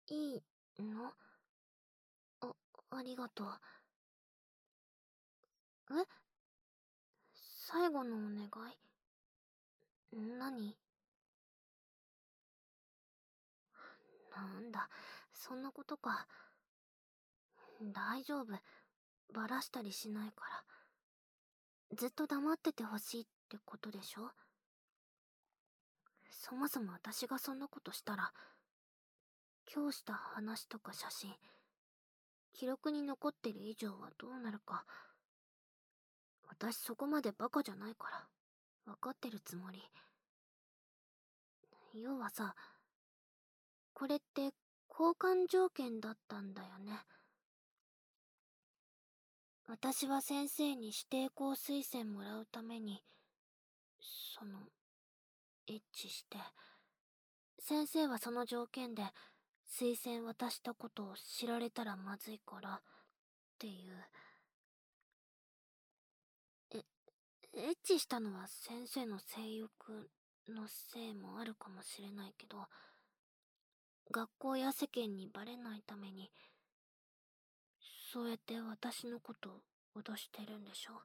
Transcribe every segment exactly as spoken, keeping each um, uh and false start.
いいの？あ、ありがとう。え？最後のお願い？何？なんだ、そんなことか。大丈夫。バラしたりしないから。ずっと黙っててほしいってことでしょ？そもそも私がそんなことしたら、今日した話とか写真、記録に残ってる以上はどうなるか。私そこまでバカじゃないから、分かってるつもり。要はさ、これって交換条件だったんだよね。私は先生に指定校推薦もらうために、その、エッチして、先生はその条件で推薦渡したことを知られたらまずいからっていう。え、エッチしたのは先生の性欲のせいもあるかもしれないけど、学校や世間にバレないために、そうやって私のことを脅してるんでしょ？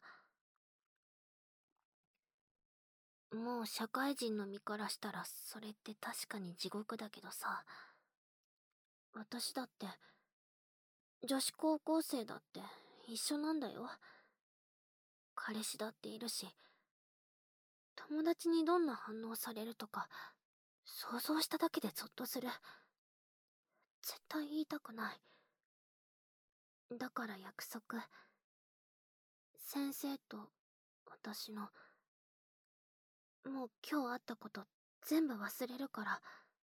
もう社会人の身からしたらそれって確かに地獄だけどさ、私だって女子高校生だって一緒なんだよ。彼氏だっているし、友達にどんな反応されるとか想像しただけでゾッとする。絶対言いたくない。だから約束、先生と私の、もう今日あったこと全部忘れるから。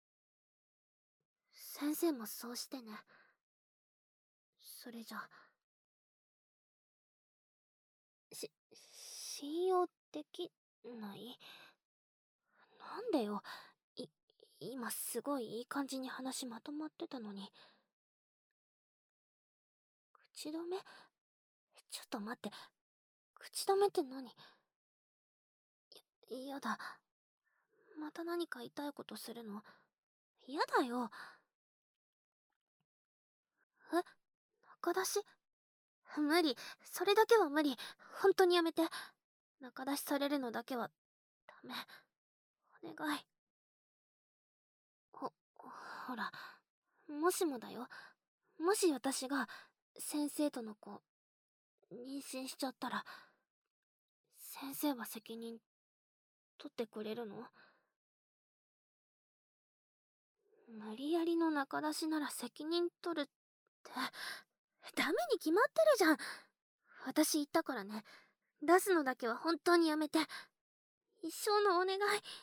先生もそうしてね。それじゃ、し、信用できない？なんでよ。い、今すごいいい感じに話まとまってたのに。口止め？ちょっと待って。口止めって何？や、やだ。また何か痛いことするの？やだよ。え？中出し？無理。それだけは無理。本当にやめて。中出しされるのだけはダメ。お願い。ほ、ほら、もしもだよ。もし私が先生との子、妊娠しちゃったら、先生は責任取ってくれるの？無理やりの中出しなら責任取るって、ダメに決まってるじゃん。私言ったからね。出すのだけは本当にやめて。一生のお願い。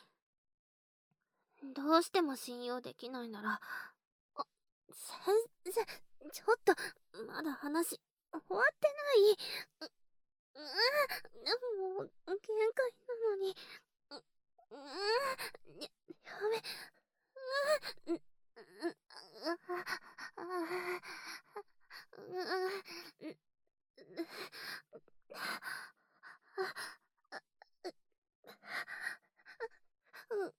どうしても信用できないなら、あ、先生、ちょっと、まだ話、終わってない。う、うー、でも、限界なのに。う、うー、や、やめ、うー、う、う、あ、あ、う、う、う、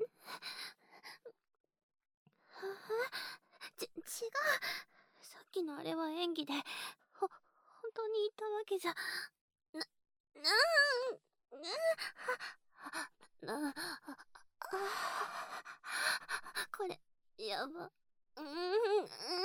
ち、違う。さっきのあれは演技で、ほ、本当にいたわけじゃ、な、な、な、な、これ、やば。うーん、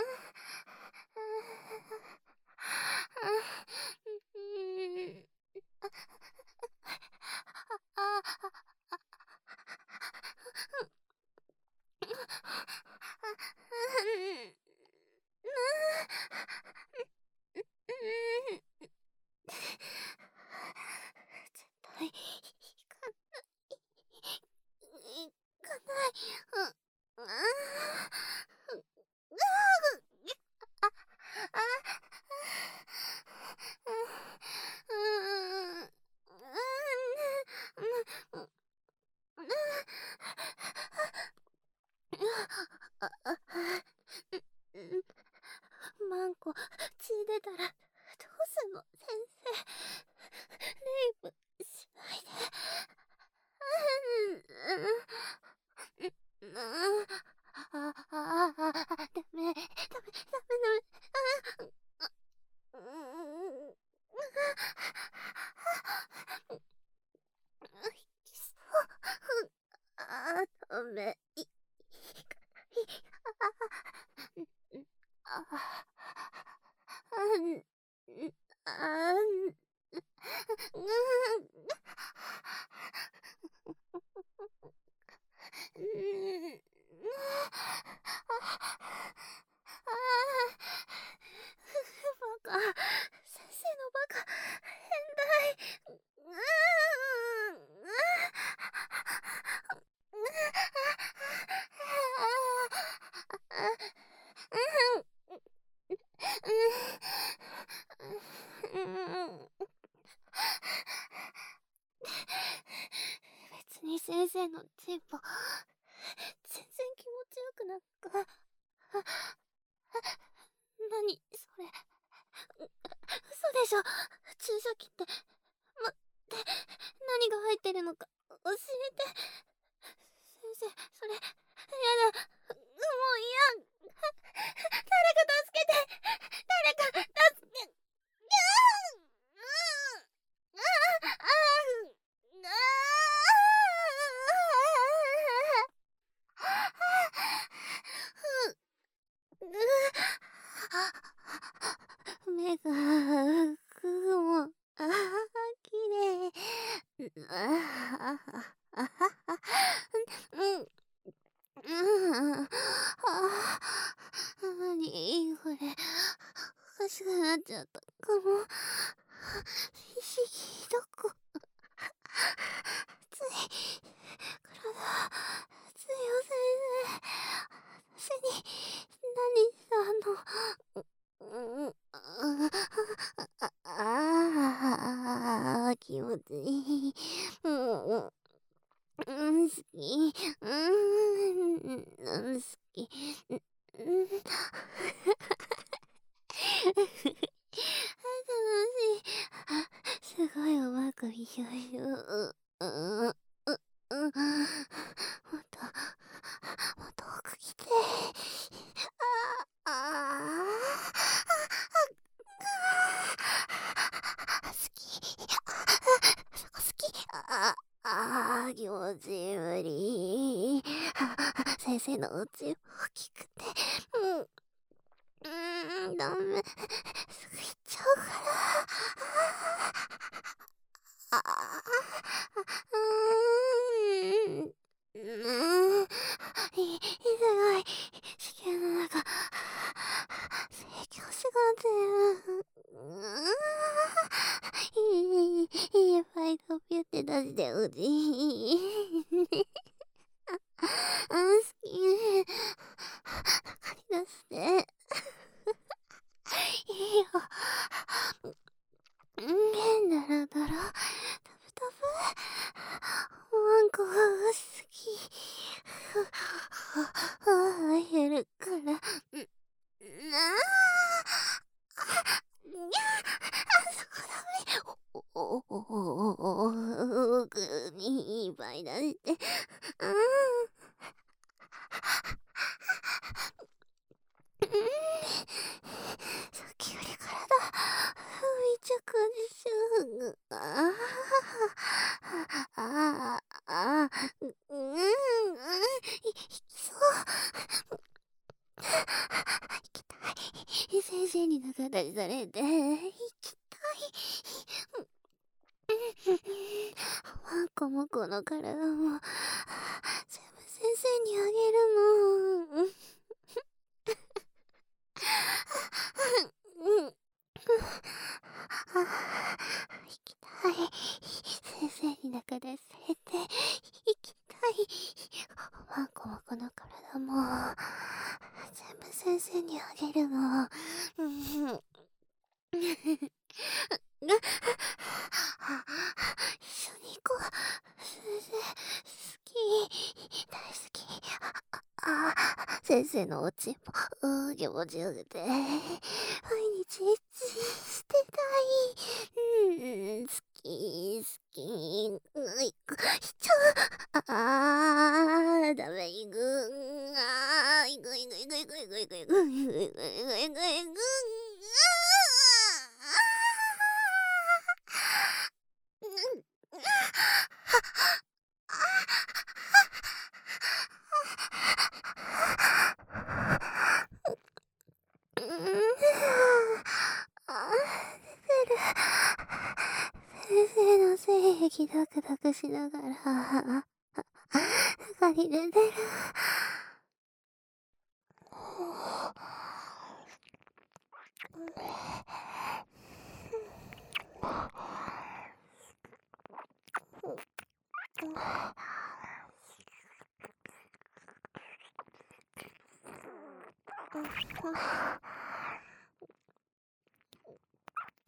絶対、行かない。行かない。うん、うん、あ、あ、マンコ、血出たら、どうすんの、先生。レイプしないで。うん、うん、ああ、あ、ダメ。 別に先生のチンポ全然気持ちよくなんか。何それ。嘘でしょ。注射器って。ま、って何が入ってるのか教えて。先生、それやだ。もう嫌。誰か助けて。誰か助け。目が雲、ああ、きれい。ああ、ああ、うん、うん、ああ、何これ、おかしくなっちゃったかも。ひしぎどこ、つい、体、つよ先生、私に、何したの。うん、ああー、気持ちいい。うん、うん、好き。うん、うん、好き。うん、うん楽しい。すごいうまくいきましょう。うん、うん、うん、もっと、もっと奥来て。ああ、好き。そこ好き。ああ、気持ちいい無理。先生のお家大きくて。うん、うーん、ダメ。すぐ行っちゃうから。ああ、うーん、うーん、い、すごい。地球の中、成長しがってる。うーん、いい、いっぱい飛びって出してほしい。あ、好き。中に出して。いいよ。うん、だらだら、タブタブ。ワンコが好き。ああ、減るから。ん、なあ。にゃあ、そこダメ。お、お、お、お、お、奥にいっぱい出して。うん。うん、さっきより体、めちゃくちゃ、ああ、ああ、ああ、うん、うん、い、いきそう。行きたい。先生に仲立ちされて、行きたい。ワンコもこの体も、全部先生にあげるの。うん。行きたい。先生に仲出されて、行きたい。ワンコもこの体も、全部先生にあげるの。うん。一緒に行こう。先生、好き。大好き。ああ、先生のおちんぽ、うー、気持ちよくて。毎日エッチしてたい。うん、好き、好き。うん、行く。しちゃう。ああ、ダメ、行く。ああ、行く、行く、行く、行く、行く、行く、行く、行く、行く、行く、行く、行く。うん、うん、あ、出てる。先生の精液ダクダクしながら、中に出てる。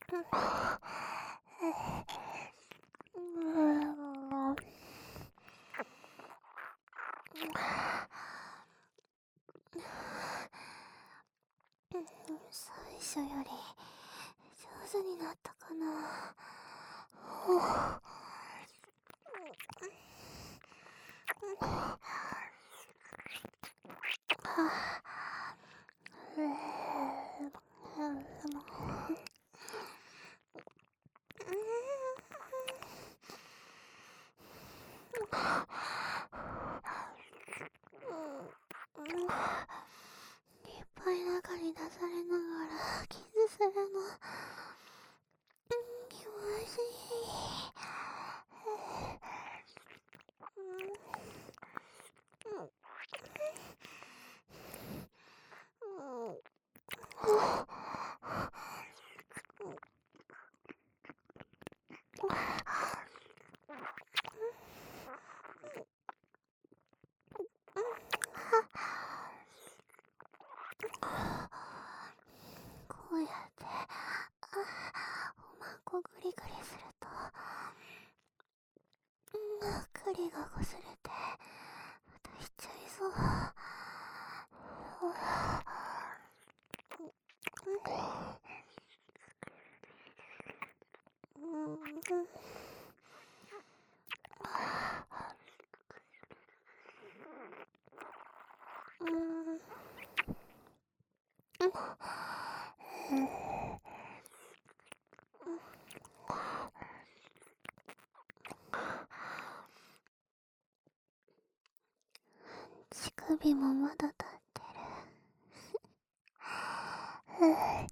最初より上手になったかな。ほう。いっぱい中に出されながら傷するの気持ちいい。こうやっておまんこグリグリすると栗がこすれてまたしちゃいそう。乳首もまだ立ってる。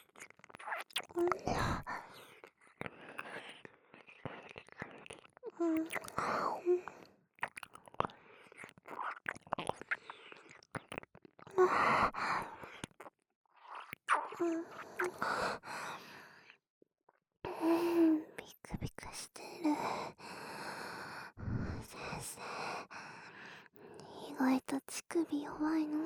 ビクビクしてる。先生、意外と乳首弱いの？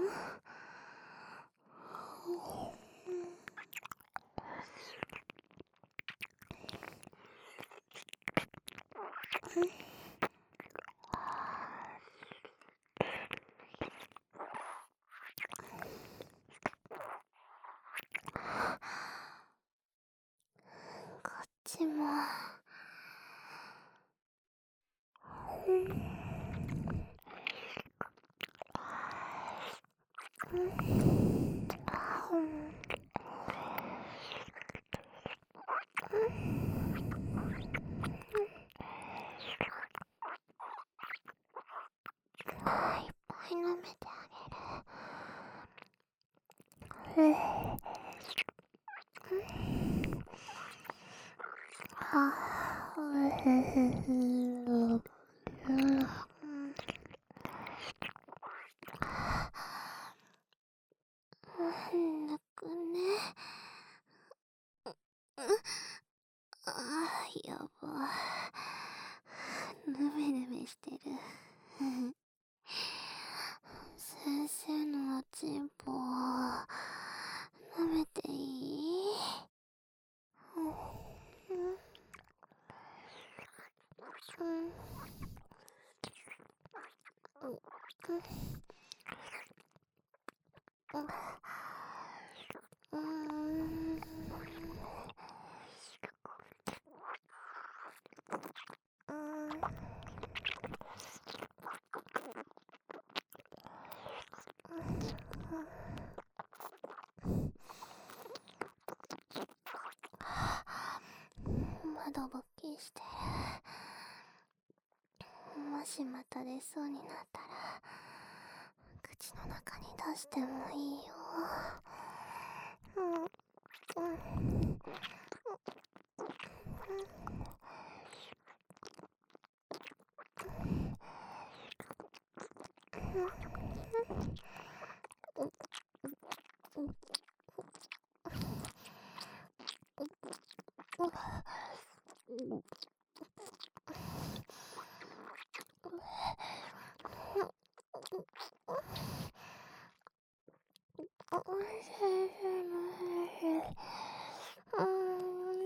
こっちも。いっぱい舐めてあげる。ぬくね。ああ、やば。ぬめぬめしてる。先生のおちんぽ舐めていい？まだ勃起してる。もしまた出そうになったら口の中に出してもいいよ。先生の先生、うん、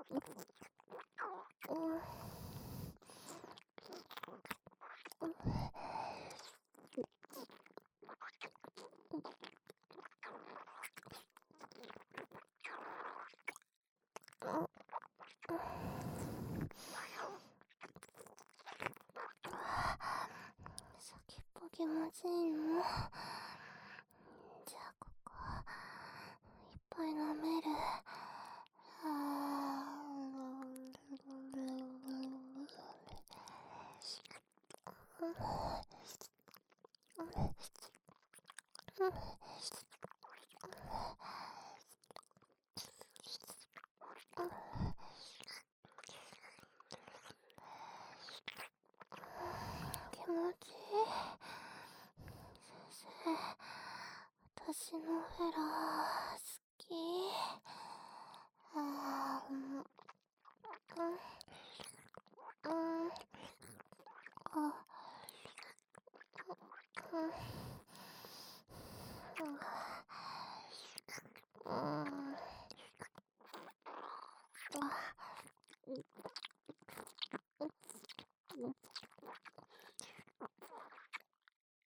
先っぽ気持ちいいの？じゃあここいっぱい舐める。気持ちいい。先生、私のフェラ好き。あー、うん、うん、うん、あ、うん、うん、うん、あ、